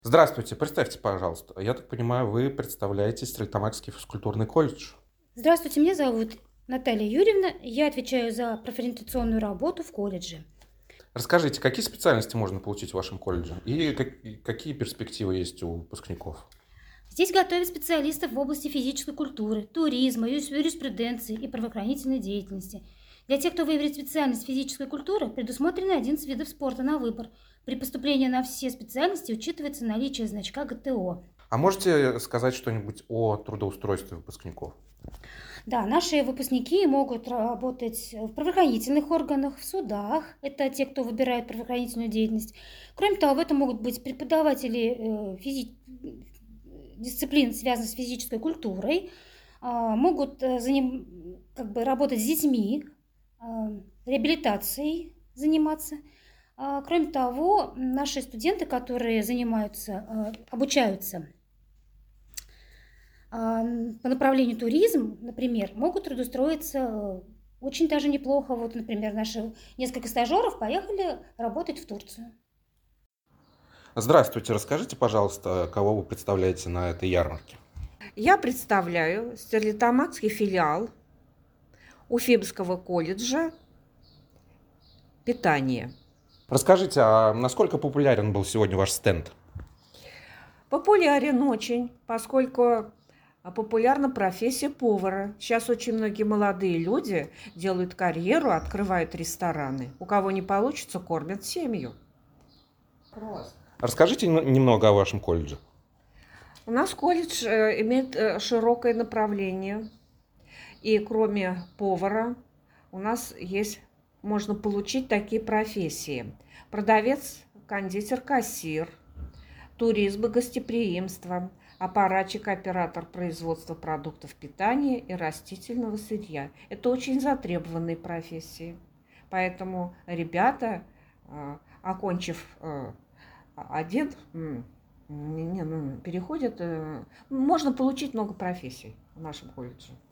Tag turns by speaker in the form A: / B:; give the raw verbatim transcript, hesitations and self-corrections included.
A: Здравствуйте, представьте, пожалуйста. Я так понимаю, вы представляете Стерлитамакский физкультурный колледж.
B: Здравствуйте, меня зовут Наталья Юрьевна. Я отвечаю за профориентационную работу в колледже.
A: Расскажите, какие специальности можно получить в вашем колледже и как- и какие перспективы есть у выпускников?
B: Здесь готовят специалистов в области физической культуры, туризма, юрис- юриспруденции и правоохранительной деятельности. Для тех, кто выберет специальность физической культуры, предусмотрены одиннадцать видов спорта на выбор. При поступлении на все специальности учитывается наличие значка гэ тэ о.
A: А можете сказать что-нибудь о трудоустройстве выпускников?
B: Да, наши выпускники могут работать в правоохранительных органах, в судах. Это те, кто выбирает правоохранительную деятельность. Кроме того, в этом могут быть преподаватели э, физи- дисциплин, связанных с физической культурой, а, могут э, заним- как бы работать с детьми, а, реабилитацией заниматься. А, Кроме того, наши студенты, которые занимаются, э, обучаются а, по направлению туризм, например, могут трудоустроиться э, очень даже неплохо. Вот, например, наши несколько стажеров поехали работать в Турцию.
A: Здравствуйте, расскажите, пожалуйста, кого вы представляете на этой ярмарке?
C: Я представляю Стерлитамакский филиал Уфимского колледжа питания.
A: Расскажите, а насколько популярен был сегодня ваш стенд?
C: Популярен очень, поскольку популярна профессия повара. Сейчас очень многие молодые люди делают карьеру, открывают рестораны. У кого не получится, кормят семью.
A: Расскажите н- немного о вашем колледже.
C: У нас колледж э, имеет э, широкое направление. И кроме повара у нас есть, можно получить такие профессии. Продавец, кондитер, кассир, туризм и гостеприимство, аппаратчик, оператор производства продуктов питания и растительного сырья. Это очень затребованные профессии. Поэтому ребята, э, окончив э, один, м, не, не, ну, переходят, э, можно получить много профессий в нашем колледже.